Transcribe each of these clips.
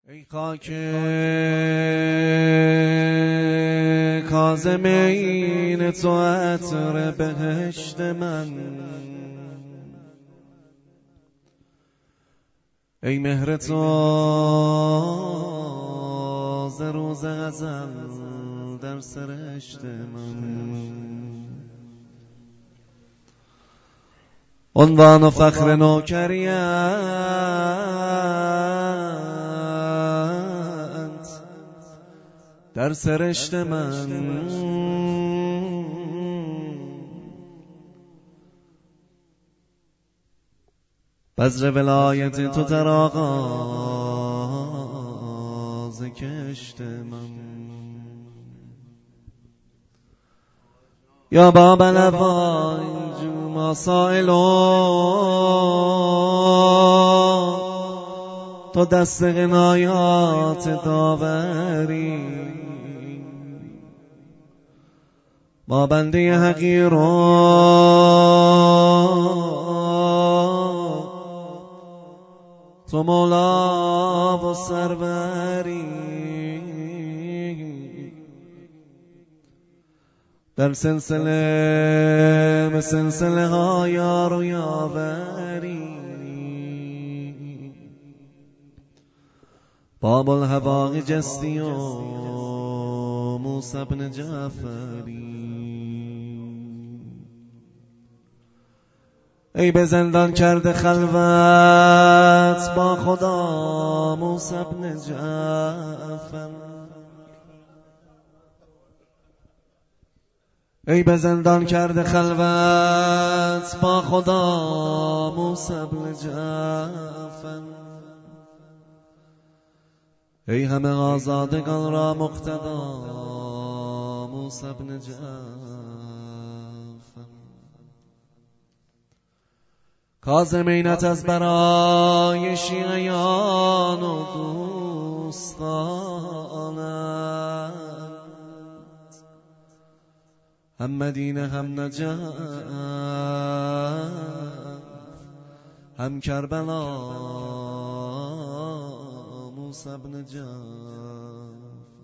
ای خاک کاظمین تو عطر بهشت من، ای مهر تو ز روز ازل در سرشت من، عنوان و فخر نوکریت در سرشت من، بذر ولایت تو در آغاز کشت من، یا باب الافواج ما سائلون، تو دست عنایات داوری، ما بنده حقیرون، تو مولا و سروری، در سلسله ها یار و یاوری، باب الهواقی جستی و موسی بن جعفری، ای به زندان کرده خلوت با خدا موسی بن جعفر، ای به زندان کرده خلوت با خدا موسی بن جعفر، ای همه آزادگان را مقتدا موسی بن جعفر، کاظمینت از برای شیعیان و دوستانت، هم مدینه هم نجف هم کربلا موسی بن جعفر،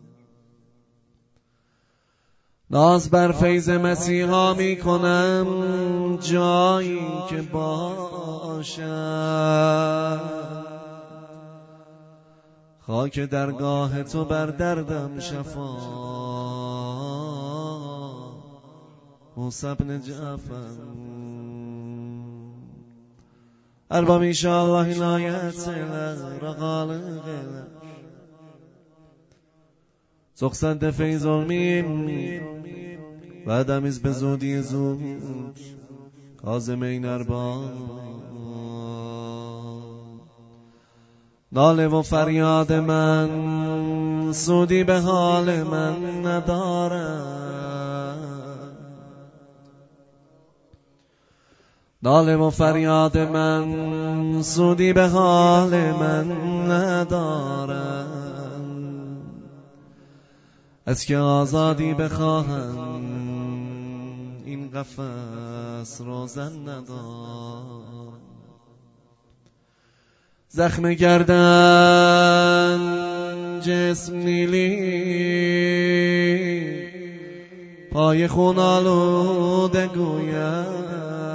ناز بر فیض مسیحا می کنم جایی که باشم، خاک درگاه تو بر دردم شفا موسی بن جعفر، ارباب انشاءالله عنایت رقال سخصد فیض المیم و ادمیز به زودی زود کاظمین ارباب، ناله و فریاد من سودی به حال من ندارد، ناله و فریاد من سودی به حال من ندارد، از که آزادی بخواهم این قفس روزن ندارد، زخم گردن جسم نیلی پای خون آلوده گوید،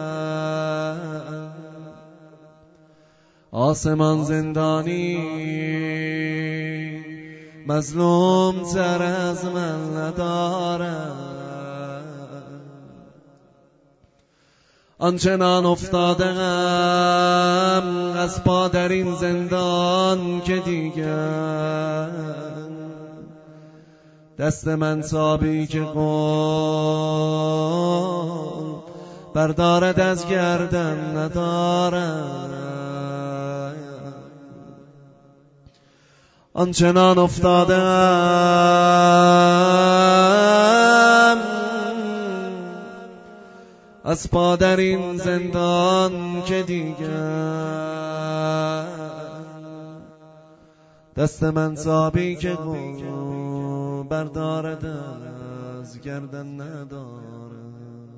آسمان زندانی مظلوم تر از من ندارد، آنچنان افتادم از پا در این زندان که دیگر دست من تابی که قول بردارد از گردن ندارد، آنچنان افتادم از پا در این زندان که دیگر دست من تابی که بردارد از گردن ندارد،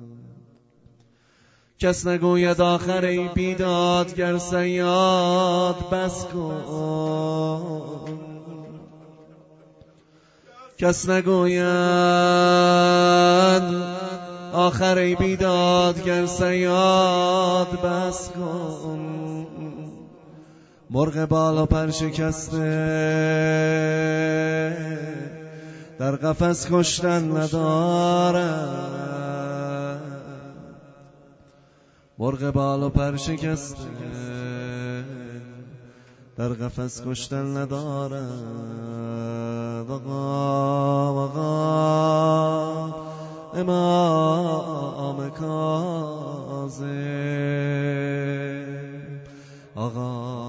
کس نگوید آخر ای بیدادگر صیاد بس کن، کس نگوید آخر ای بیدادگر صیاد بس کن. مرغ بال و پر شکسته در قفس کشتن ندارد. مرغ بال و پر شکسته در قفس کشتن ندارد. آقا امام کاظم، آقا